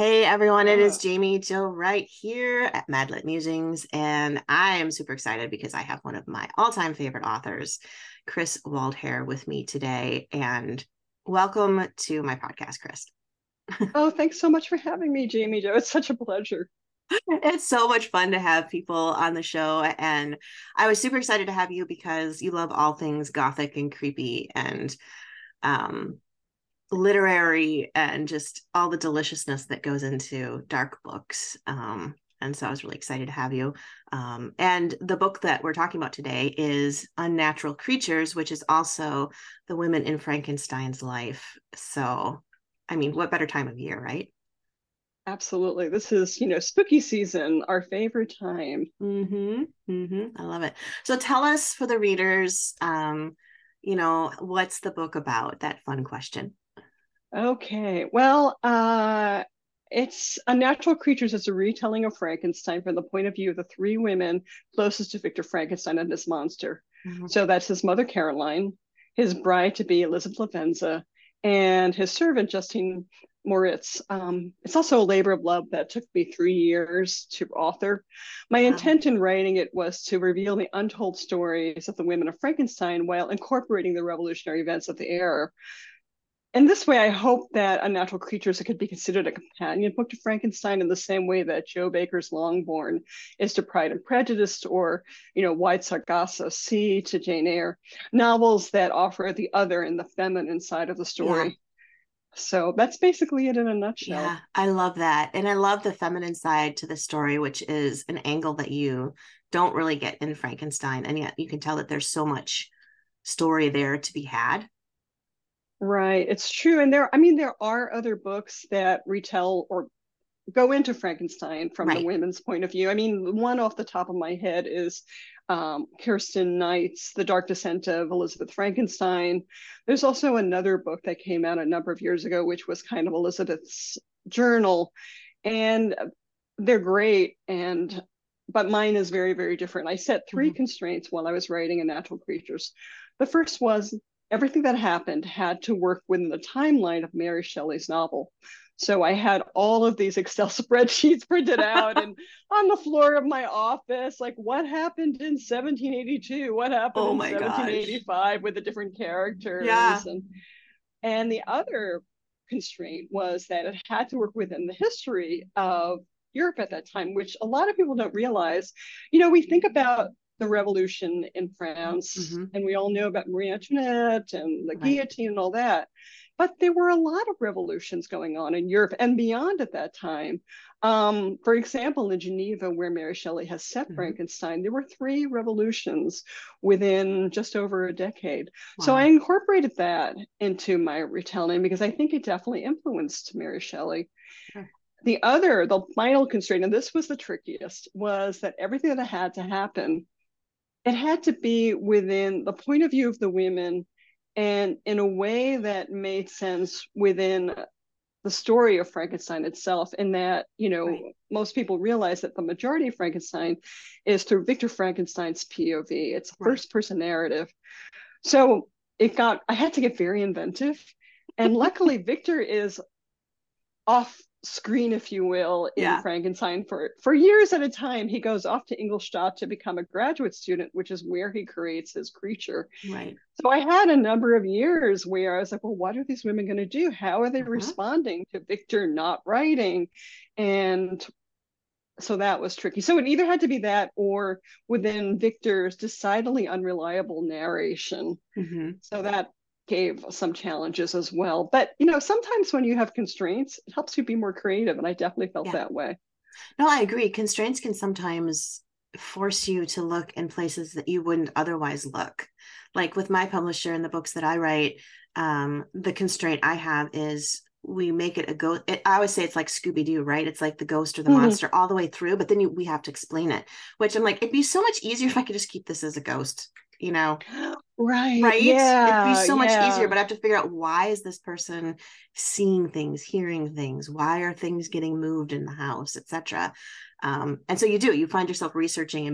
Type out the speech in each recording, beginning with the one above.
Hey everyone, it is Ah, Jamie Joe Wright here at Madlit Musings, and I am super excited because I have one of my all-time favorite authors, Chris Waldhare, with me today. And welcome to my podcast, Chris. oh, thanks so much for having me, Jamie Joe. It's such a pleasure. It's so much fun to have people on the show, and I was super excited to have you because you love all things gothic and creepy and um, literary and just all the deliciousness that goes into dark books. And so I was really excited to have you. And the book that we're talking about today is Unnatural Creatures, which is also the women in Frankenstein's life. So, I mean, what better time of year, right? Absolutely. This is, spooky season, our favorite time. I love it. So tell us for the readers, what's the book about? That fun question. Okay. Well, it's Unnatural Creatures. It's a retelling of Frankenstein from the point of view of the three women closest to Victor Frankenstein and his monster. Mhm. So that's his mother, Caroline, his bride to be, Elizabeth Lavenza, and his servant, Justine Moritz. It's also a labor of love that took me 3 years to author. My Wow. intent in writing it was to reveal the untold stories of the women of Frankenstein while incorporating the revolutionary events of the era. In this way, I hope that Unnatural Creatures could be considered a companion book to Frankenstein in the same way that Joe Baker's Longbourn is to Pride and Prejudice, or White Sargasso Sea to Jane Eyre, novels that offer the other and the feminine side of the Yeah. story. So that's basically it in a Yeah, nutshell. I love that. And I love the feminine side to the story, which is an angle that you don't really get in Frankenstein. And yet you can tell that there's so much story there to be had. Right, it's true. And there are other books that retell or go into Frankenstein from the Right. women's point of view. I mean, one off the top of my head is Kirsten Knight's The Dark Descent of Elizabeth Frankenstein. There's also another book that came out a number of years ago, which was kind of Elizabeth's journal, and they're great. But mine is very, very different. I set three Mhm. constraints while I was writing Unnatural Creatures. The first was everything that happened had to work within the timeline of Mary Shelley's novel. So I had all of these Excel spreadsheets printed out and on the floor of my office, like what happened in 1782, what happened Oh in my gosh. 1785 with the different characters. Yeah. And the other constraint was that it had to work within the history of Europe at that time, which a lot of people don't realize. We think about the revolution in France, Hmm. and we all know about Marie Antoinette and the Right. guillotine and all that. But there were a lot of revolutions going on in Europe and beyond at that time. For example, in Geneva, where Mary Shelley has set Hmm. Frankenstein, there were three revolutions within just over a decade. So I Wow. incorporated that into my retelling because I think it definitely influenced Mary Shelley. Sure. The final constraint, and this was the trickiest, was that everything that had to happen, it had to be within the point of view of the women and in a way that made sense within the story of Frankenstein itself, in that, Right. most people realize that the majority of Frankenstein is through Victor Frankenstein's POV. It's a Right. first person narrative. So I had to get very inventive. And luckily, Victor is off screen, if you will, in Yeah. Frankenstein for years at a time. He goes off to Ingolstadt to become a graduate student, which is where he creates his creature. Right. So I had a number of years where I was like, well, what are these women going to do? How are they Hmm. responding to Victor not writing? And so that was tricky. So it either had to be that or within Victor's decidedly unreliable narration. Hmm. So that gave some challenges as well. But sometimes when you have constraints, it helps you be more creative, and I definitely felt Yeah. that way. No, I agree. Constraints can sometimes force you to look in places that you wouldn't otherwise look. Like with my publisher and the books that I write, the constraint I have is we make it a ghost. I always say it's like Scooby Doo, right? It's like the ghost or the Mhm. monster all the way through, but then we have to explain it, which I'm like, it'd be so much easier if I could just keep this as a ghost, you know? Right. Right? It'd be Yeah. so much easier, Yeah. but I have to figure out why is this person seeing things, hearing things, why are things getting moved in the house, etc. And so you find yourself researching and be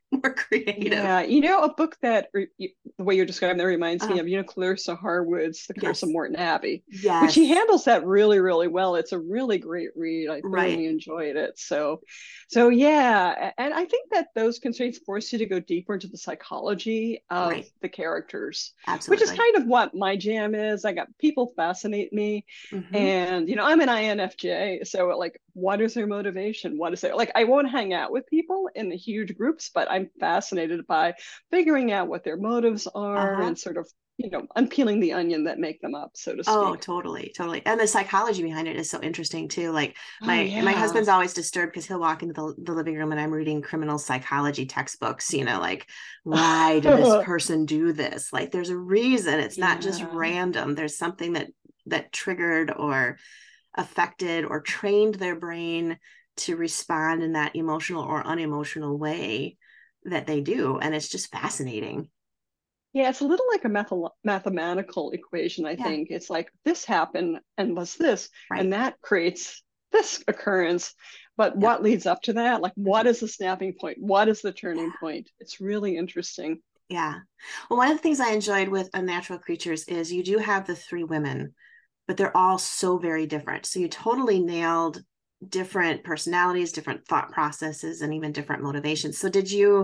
more creative. Yeah, a book that the way you're describing that reminds me Uh, of, Clarissa Harwood's The Curse of yes. Morton Abbey, which he Yes. handles that really, really well. It's a really great read. I Right. thoroughly enjoyed it. So yeah, and I think that those constraints force you to go deeper into the psychology of Right. the characters, which is Absolutely. kind of what my jam is. I got people fascinate me, Hmm. and I'm an INFJ, so like, what is their motivation? What is their like? I won't hang out with people in the huge groups, but I'm fascinated by figuring out what their motives are Uh-huh. and sort of, unpeeling the onion that make them up, so to Oh, speak. totally, totally. And the psychology behind it is so interesting too. Like Oh my yeah. husband's always disturbed because he'll walk into the living room and I'm reading criminal psychology textbooks, like why did this person do this? Like there's a reason. It's not just Yeah. random. There's something that triggered or affected or trained their brain to respond in that emotional or unemotional way that they do. And it's just fascinating. Yeah, it's a little like a mathematical equation, I Yeah, think. It's like this happened and was this, right. and that creates this occurrence. But Yep. what leads up to that? Like, what Mhm. is the snapping point? What is the turning point? It's really interesting. Yeah. Well, one of the things I enjoyed with Unnatural Creatures is you do have the three women, but they're all so very different. So you totally nailed different personalities, different thought processes, and even different motivations. So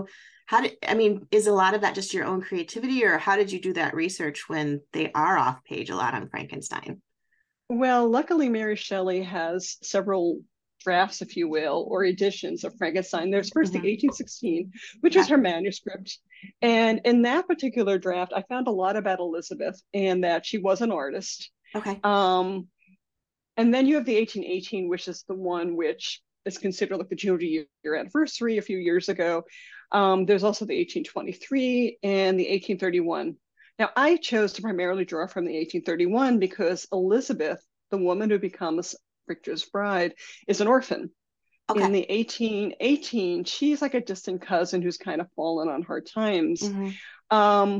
I mean, is a lot of that just your own creativity, or how did you do that research when they are off page a lot on Frankenstein? Well, luckily, Mary Shelley has several drafts, if you will, or editions of Frankenstein. There's first the Mm-hmm. 1816, which was Okay. her manuscript. And in that particular draft, I found a lot about Elizabeth and that she was an artist. Okay. Um, and then you have the 1818, which is the one which is considered like the junior year anniversary a few years ago. There's also the 1823 and the 1831. Now, I chose to primarily draw from the 1831 because Elizabeth, the woman who becomes Victor's bride, is an orphan. In Okay. the 1818, she's like a distant cousin who's kind of fallen on hard times. Mm-hmm. Um,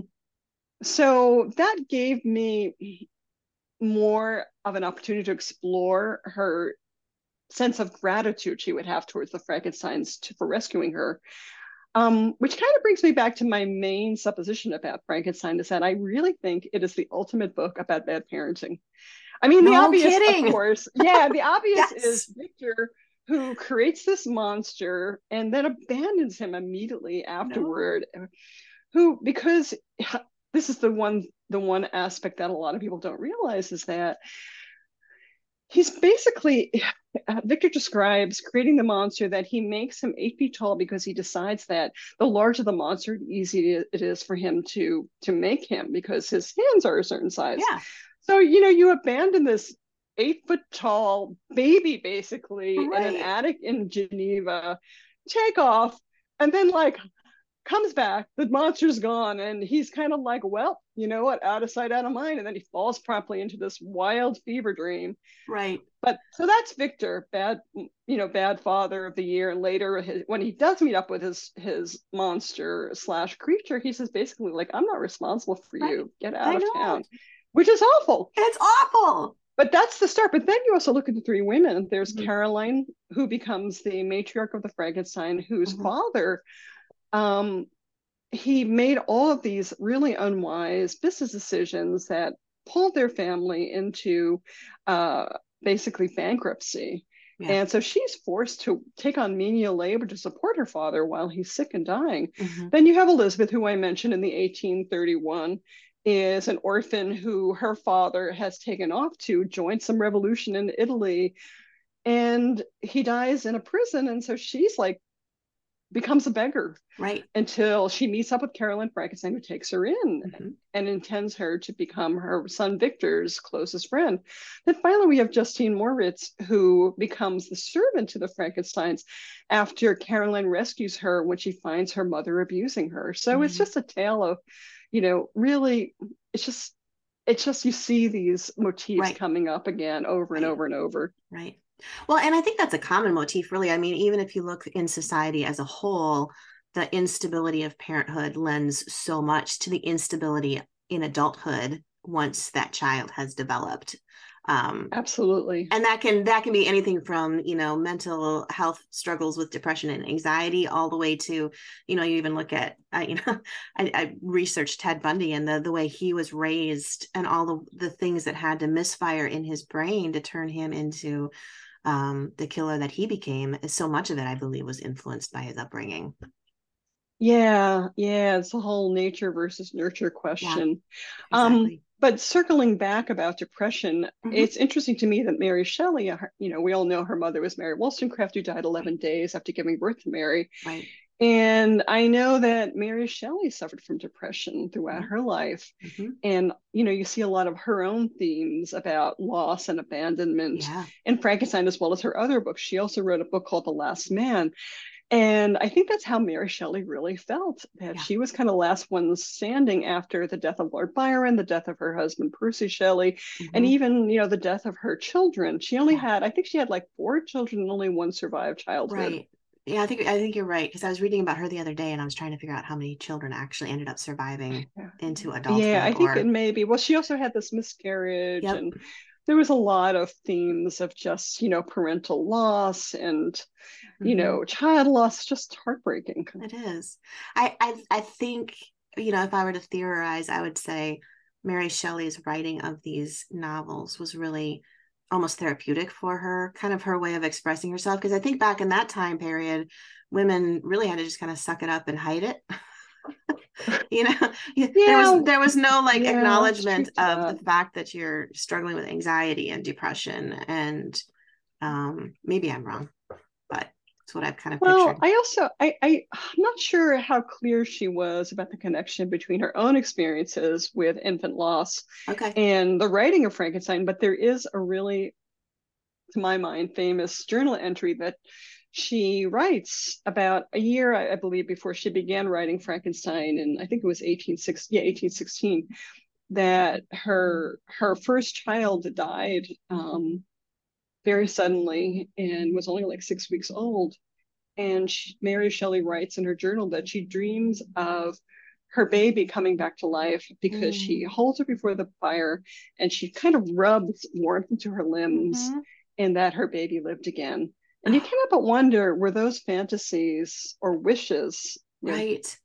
so that gave me more of an opportunity to explore her sense of gratitude she would have towards the Frankensteins for rescuing her. Which kind of brings me back to my main supposition about Frankenstein is that I really think it is the ultimate book about bad parenting. I mean, the No obvious, of kidding. course, yeah, the obvious is Yes. Victor, who creates this monster and then abandons him immediately No. afterward. Who, because this is the one aspect that a lot of people don't realize is that he's basically Victor describes creating the monster that he makes him 8 feet tall because he decides that the larger the monster, the easier it is for him to make him because his hands are a certain size. Yeah. So you abandon this 8 foot tall baby basically in an Right. attic in Geneva, take off, and then like comes back, the monster's gone, and he's kind of like, well, you know what, out of sight, out of mind, and then he falls promptly into this wild fever dream. Right. But so that's Victor, bad father of the year. And later, when he does meet up with his monster slash creature, he says basically like, I'm not responsible for Right. you. Get out I of know. town, which is awful. It's awful. But that's the start. But then you also look at the three women. There's Mm-hmm. Caroline, who becomes the matriarch of the Frankenstein, whose Mm-hmm. father, um, he made all of these really unwise business decisions that pulled their family into uh, basically bankruptcy. Yeah. And so she's forced to take on menial labor to support her father while he's sick and dying. Mm-hmm. Then you have Elizabeth, who I mentioned in the 1831, is an orphan who her father has taken off to join some revolution in Italy. And he dies in a prison. And so she's like, becomes a beggar Right. until she meets up with Caroline Frankenstein, who takes her in Mm-hmm. and intends her to become her son Victor's closest friend. Then finally, we have Justine Moritz, who becomes the servant to the Frankensteins after Caroline rescues her when she finds her mother abusing her. So it's Mm-hmm. just a tale of, really, it's just you see these motifs Right. coming up again over and Right. over and over. Right. Well, and I think that's a common motif, really. I mean, even if you look in society as a whole, the instability of parenthood lends so much to the instability in adulthood once that child has developed. Absolutely. And that can be anything from, mental health struggles with depression and anxiety, all the way to, you even look at, I researched Ted Bundy and the way he was raised, and all the things that had to misfire in his brain to turn him into the killer that he became. So much of it, I believe, was influenced by his upbringing. Yeah, yeah, it's a whole nature versus nurture Yeah, question. exactly. But circling back about depression, Mm-hmm. it's interesting to me that Mary Shelley, we all know her mother was Mary Wollstonecraft, who died 11 Right. days after giving birth to Mary. Right. And I know that Mary Shelley suffered from depression throughout Mm-hmm. her life. Mm-hmm. And, you see a lot of her own themes about loss and abandonment Yeah. in Frankenstein, as well as her other books. She also wrote a book called The Last Man. And I think that's how Mary Shelley really felt, that Yeah. she was kind of last one standing after the death of Lord Byron, the death of her husband, Percy Shelley, and Mm-hmm. even, the death of her children. She only Yeah. had, I think she had like 4 children and only one survived childhood. Right. Yeah, I think you're right, because I was reading about her the other day and I was trying to figure out how many children actually ended up surviving Yeah. into Yeah, adulthood I think it or may be. Well, she also had this miscarriage, yep. and there was a lot of themes of just, parental loss and, Mm-hmm. child loss, just heartbreaking. It is. I think, if I were to theorize, I would say Mary Shelley's writing of these novels was really almost therapeutic for her, kind of her way of expressing herself. Because I think back in that time period, women really had to just kind of suck it up and hide it. you know there was Yeah, there was no like yeah, it's acknowledgement truth to of the that. fact that you're struggling with anxiety and depression, and maybe I'm wrong, but it's what I've kind of Well, pictured. I also I'm not sure how clear she was about the connection between her own experiences with infant loss Okay. and the writing of Frankenstein, but there is a really, to my mind, famous journal entry that she writes about a year, I believe, before she began writing Frankenstein, and I think it was 1816, that her first child died very suddenly and was only like 6 weeks old. And Mary Shelley writes in her journal that she dreams of her baby coming back to life because she Mm. holds her before the fire and she kind of rubs warmth into her limbs, Mm-hmm. and that her baby lived again. And you Oh, cannot but wonder, were those fantasies or wishes, right.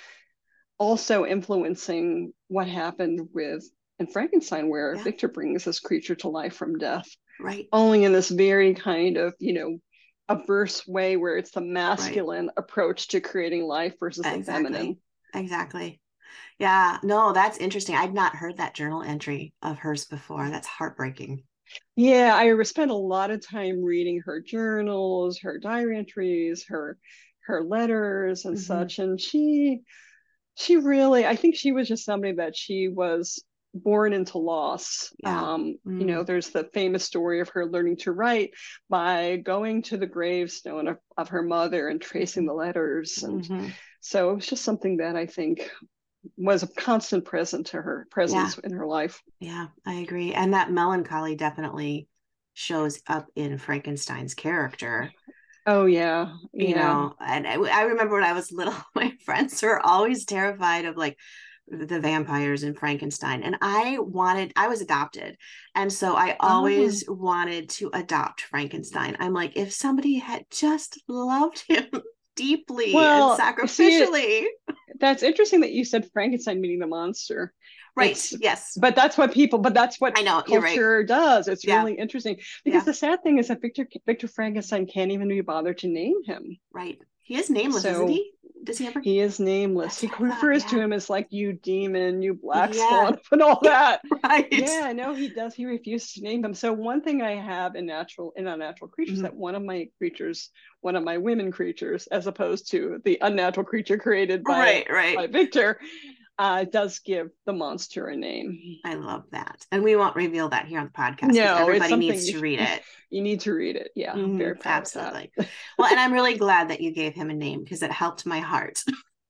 also influencing what happened with in Frankenstein, where Yeah. Victor brings this creature to life from death, Right. only in this very kind of, averse way where it's the Right. masculine approach to creating life versus the feminine. Exactly. Exactly. Yeah, no, that's interesting. I'd not heard that journal entry of hers before. That's heartbreaking. Yeah, I spent a lot of time reading her journals, her diary entries, her letters and Mm-hmm. such. And she really, I think she was just somebody that she was born into loss. Yeah. Mm. There's the famous story of her learning to write by going to the gravestone of her mother and tracing Mm-hmm. the letters. And Mm-hmm. so it was just something that I think was a constant Yeah. presence in her life. Yeah, I agree. And that melancholy definitely shows up in Frankenstein's character. Oh yeah, yeah. And I remember when I was little, my friends were always terrified of like the vampires in Frankenstein. And I was adopted. And so I Oh, always wanted to adopt Frankenstein. I'm like, if somebody had just loved him deeply and well, see, sacrificially. that's interesting that you said Frankenstein meaning the monster. Right. It's Yes. but that's what I know. You're right. culture does. It's Yeah. really interesting because Yeah. the sad thing is that Victor Frankenstein can't even be bothered to name him. Right. He is nameless, isn't So he? Does he ever? he is nameless. That's He what I thought. refers to Yeah. him as like you demon, you black Yeah. swan, and all that. Right. Yeah, no, he does. He refuses to name them. So one thing I have in unnatural creatures, Mhm. that one of my women creatures, as opposed to the unnatural creature created by Right. Right. Victor, does give the monster a name. I love that. And we won't reveal that here on the podcast because No, it's everybody something needs to read it. you need to read it. Yeah, I'm very proud of that. Absolutely. Well, and I'm really glad that you gave him a name because it helped my heart.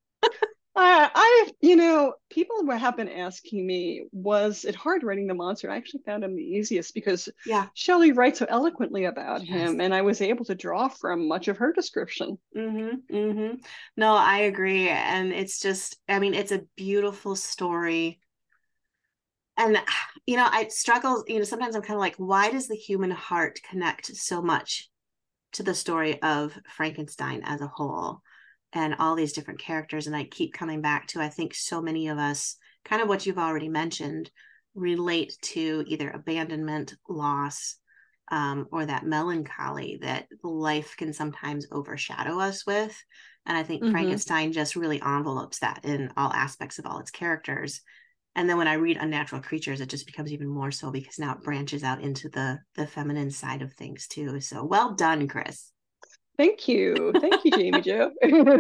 People have been asking me, was it hard writing the monster? I actually found him the easiest because Yeah, Shelley writes so eloquently about she does. him, and I was able to draw from much of her description. No, I agree. And it's just, I mean, it's a beautiful story. And, I struggle, sometimes I'm kind of like, why does the human heart connect so much to the story of Frankenstein as a whole and all these different characters? And I keep coming back to, I think so many of us, kind of what you've already mentioned, relate to either abandonment, loss, or that melancholy that life can sometimes overshadow us with. And I think Frankenstein just really envelopes that in all aspects of all its characters. And then when I read Unnatural Creatures, it just becomes even more so because now it branches out into the feminine side of things too. So well done, Chris. Thank you. Thank you, Jamie Jo.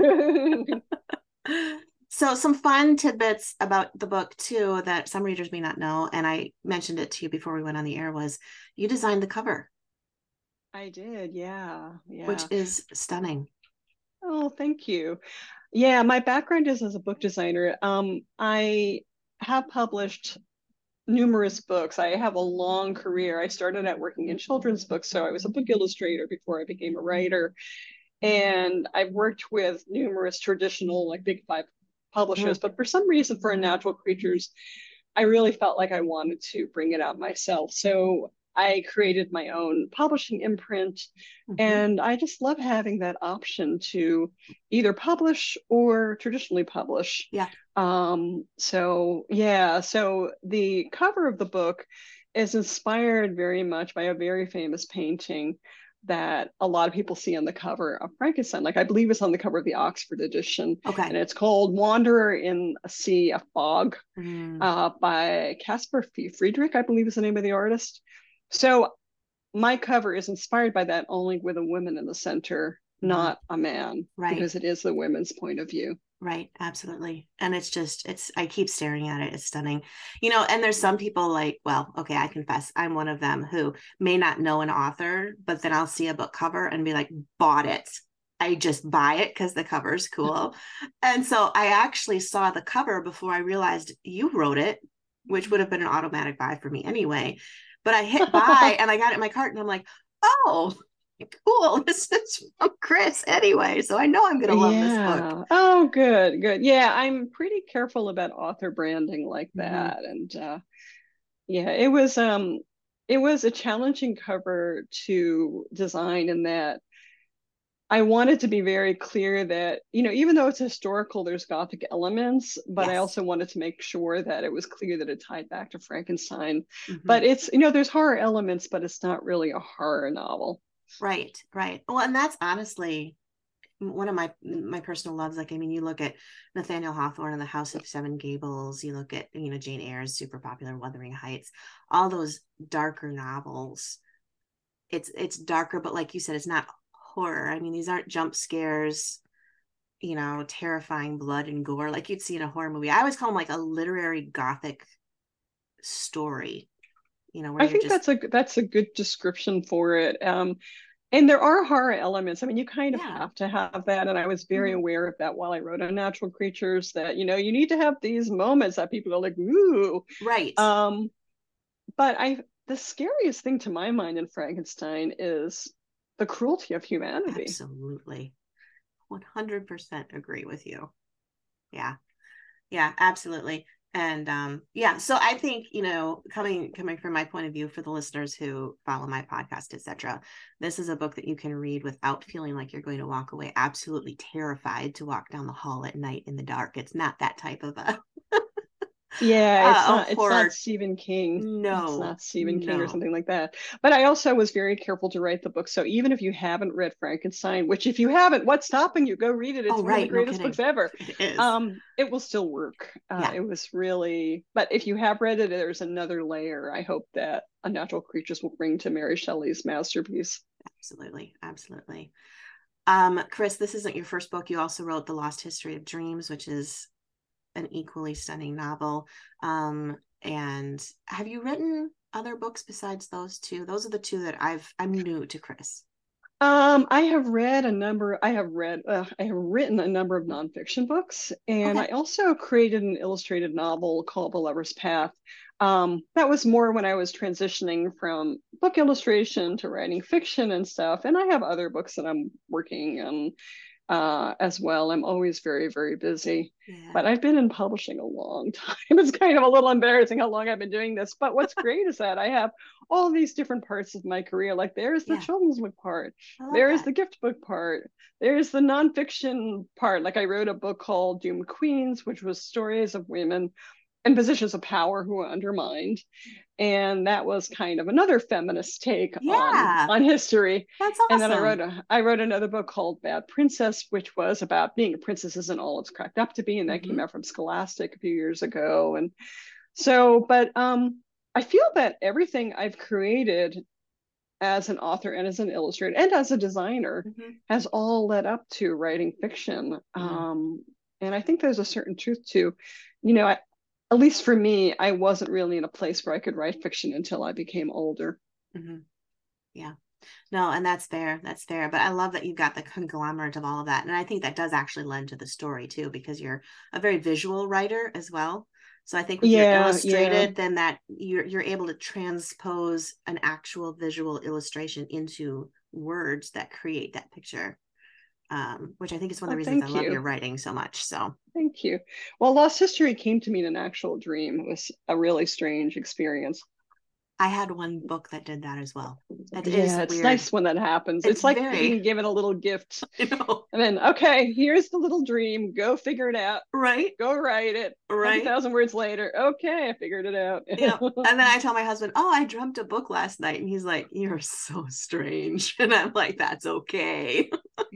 So some fun tidbits about the book too that some readers may not know, and I mentioned it to you before we went on the air, was you designed the cover. I did, yeah. Which is stunning. Oh, thank you. Yeah, my background is as a book designer. I have published numerous books. I have a long career. I started out working in children's books, so I was a book illustrator before I became a writer. And I've worked with numerous traditional, like big five publishers, but for some reason, for Unnatural Creatures, I really felt like I wanted to bring it out myself. So I created my own publishing imprint. And I just love having that option to either publish or traditionally publish. Yeah. So the cover of the book is inspired very much by a very famous painting that a lot of people see on the cover of Frankenstein. Like I believe it's on the cover of the Oxford edition. Okay. And it's called Wanderer in a Sea of Fog by Caspar Friedrich, I believe is the name of the artist. So my cover is inspired by that, only with a woman in the center, not a man, because it is the women's point of view. Right, absolutely. And I keep staring at it. It's stunning. And there's some people like, well, okay, I confess, I'm one of them who may not know an author, but then I'll see a book cover and be like, bought it. I just buy it because the cover is cool. And so I actually saw the cover before I realized you wrote it, which would have been an automatic buy for me anyway. But I hit buy and I got it in my cart and I'm like, oh, cool. This is from Chris anyway. So I know I'm going to love this book. Oh, good. Yeah, I'm pretty careful about author branding like that. And it was a challenging cover to design in that I wanted to be very clear that, even though it's historical, there's Gothic elements, but I also wanted to make sure that it was clear that it tied back to Frankenstein. But it's, there's horror elements, but it's not really a horror novel. Right. Well, and that's honestly one of my personal loves. Like, I mean, you look at Nathaniel Hawthorne and The House of Seven Gables, you look at, Jane Eyre's super popular Wuthering Heights, all those darker novels. It's darker, but like you said, it's not horror. I mean, these aren't jump scares, terrifying blood and gore like you'd see in a horror movie. I always call them like a literary Gothic story. I think that's a good description for it. And there are horror elements. I mean, you kind of have to have that. And I was very aware of that while I wrote Unnatural Creatures, that, you need to have these moments that people are like, ooh. Right. But the scariest thing to my mind in Frankenstein is the cruelty of humanity. Absolutely. 100% agree with you. Yeah, absolutely. And so I think, coming from my point of view, for the listeners who follow my podcast, etc., this is a book that you can read without feeling like you're going to walk away absolutely terrified to walk down the hall at night in the dark. It's not that type of a it's not Stephen King. No, it's not Stephen King or something like that. But I also was very careful to write the book. So even if you haven't read Frankenstein, which if you haven't, what's stopping you? Go read it. It's one of the greatest books ever. It is. It will still work. It was really, but if you have read it, there's another layer I hope that Unnatural Creatures will bring to Mary Shelley's masterpiece. Absolutely. Chris, this isn't your first book. You also wrote The Lost History of Dreams, which is an equally stunning novel. And have you written other books besides those two? Those are the two that I'm new to, Chris. I have written a number of nonfiction books, and I also created an illustrated novel called The Lover's Path. That was more when I was transitioning from book illustration to writing fiction and stuff. And I have other books that I'm working on. as well. I'm always very, very busy. Yeah. But I've been in publishing a long time. It's kind of a little embarrassing how long I've been doing this. But what's great is that I have all these different parts of my career. Like there's the Yeah. children's book part, I love there's that. the gift book part, there's the nonfiction part. Like I wrote a book called Doomed Queens, which was stories of women in positions of power who were undermined, and that was kind of another feminist take Yeah. on history. That's And then awesome. I wrote another book called Bad Princess, which was about being a princess isn't all it's cracked up to be, and that came Mm-hmm. out from Scholastic a few years ago. And so, but I feel that everything I've created as an author and as an illustrator and as a designer Mm-hmm. has all led up to writing fiction. Mm-hmm. And I think there's a certain truth to, at least for me, I wasn't really in a place where I could write fiction until I became older. Mm-hmm. Yeah. No, and that's fair. That's fair. But I love that you've got the conglomerate of all of that. And I think that does actually lend to the story too, because you're a very visual writer as well. So I think with your Yeah. illustrated, then that you're able to transpose an actual visual illustration into words that create that picture. Which I think is one of the Oh, reasons I thank love you. your writing so much. So Thank you. Well, Lost History came to me in an actual dream. It was a really strange experience. I had one book that did that as well. It is Yeah, it's weird. nice when that happens. It's It's like very, being given a little gift. you know, And then, okay, here's the little dream. Go figure it out. right? Go write it. Right. 20,000 words later. Okay, I figured it out. Yeah. And then I tell my husband, oh, I dreamt a book last night. And he's like, you're so strange. And I'm like, that's okay.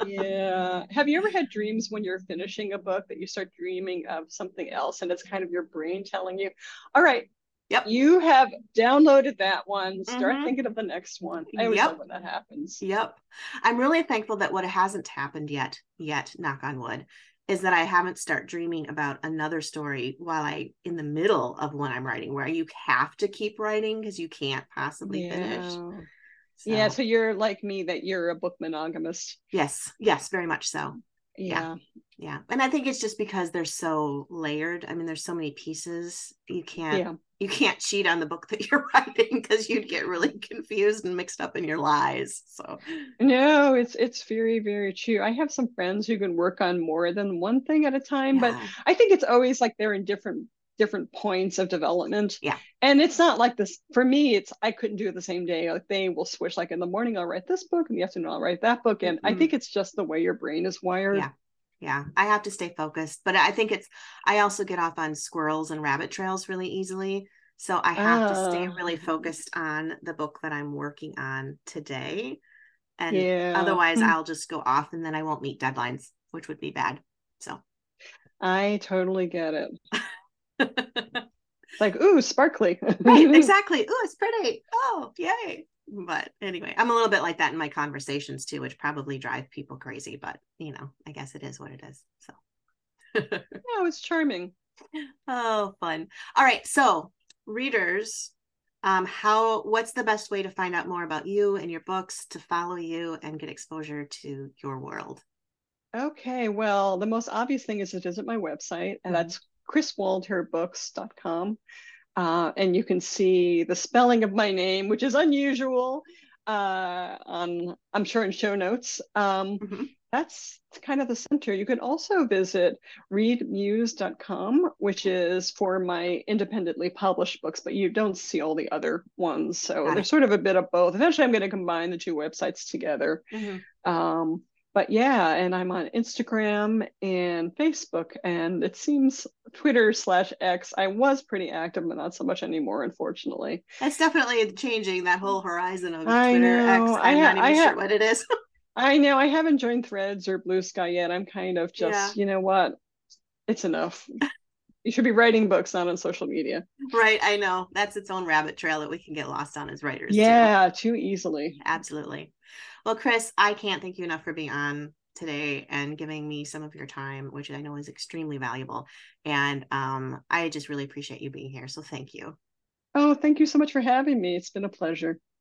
Yeah. Have you ever had dreams when you're finishing a book that you start dreaming of something else and it's kind of your brain telling you, all right, Yep. you have downloaded that one. Start Mm-hmm. thinking of the next one. I always love Yep. when that happens. Yep. I'm really thankful that what hasn't happened yet, knock on wood, is that I haven't start dreaming about another story while in the middle of one I'm writing, where you have to keep writing because you can't possibly finish. Yeah. Yeah. So So you're like me, that you're a book monogamist. yes, very much so. Yeah. Yeah. Yeah. And I think it's just because they're so layered. I mean, there's so many pieces. Yeah. You can't cheat on the book that you're writing because you'd get really confused and mixed up in your lies. So No, it's very, very true. I have some friends who can work on more than one thing at a time, but yeah. I think it's always like they're in different points of development. Yeah. And it's not like this for me, it's I couldn't do it the same day. Like they will switch, like in the morning I'll write this book, in the afternoon I'll write that book. And I Mm-hmm. think it's just the way your brain is wired. Yeah. Yeah. I have to stay focused, but I think I also get off on squirrels and rabbit trails really easily. So I have to stay Ah, really focused on the book that I'm working on today. And yeah. otherwise I'll just go off and then I won't meet deadlines, which would be bad. So I totally get it. Like, ooh, sparkly. right, exactly. Oh, it's pretty. Oh, yay. But anyway, I'm a little bit like that in my conversations too, which probably drive people crazy, but I guess it is what it is. So Yeah, it's charming. oh, fun. All right. So readers, what's the best way to find out more about you and your books, to follow you and get exposure to your world? Okay, well, the most obvious thing is to visit my website, and Mm-hmm. that's chriswaldherbooks.com. And you can see the spelling of my name, which is unusual, I'm sure in show notes. Mm-hmm. That's kind of the center. You can also visit readmuse.com, which is for my independently published books, but you don't see all the other ones. So Got there's it. sort of a bit of both. Eventually, I'm going to combine the two websites together. Mm-hmm. But yeah, and I'm on Instagram and Facebook, and it seems Twitter/X. I was pretty active, but not so much anymore, unfortunately. It's definitely changing that whole horizon of I Twitter know. X. I'm not even sure what it is. I know. I haven't joined Threads or Blue Sky yet. I'm kind of Yeah. just, you know what? It's enough. You should be writing books, not on social media. Right. I know. That's its own rabbit trail that we can get lost on as writers too. Yeah, too easily. Absolutely. Well, Chris, I can't thank you enough for being on today and giving me some of your time, which I know is extremely valuable. And I just really appreciate you being here. So thank you. Oh, thank you so much for having me. It's been a pleasure.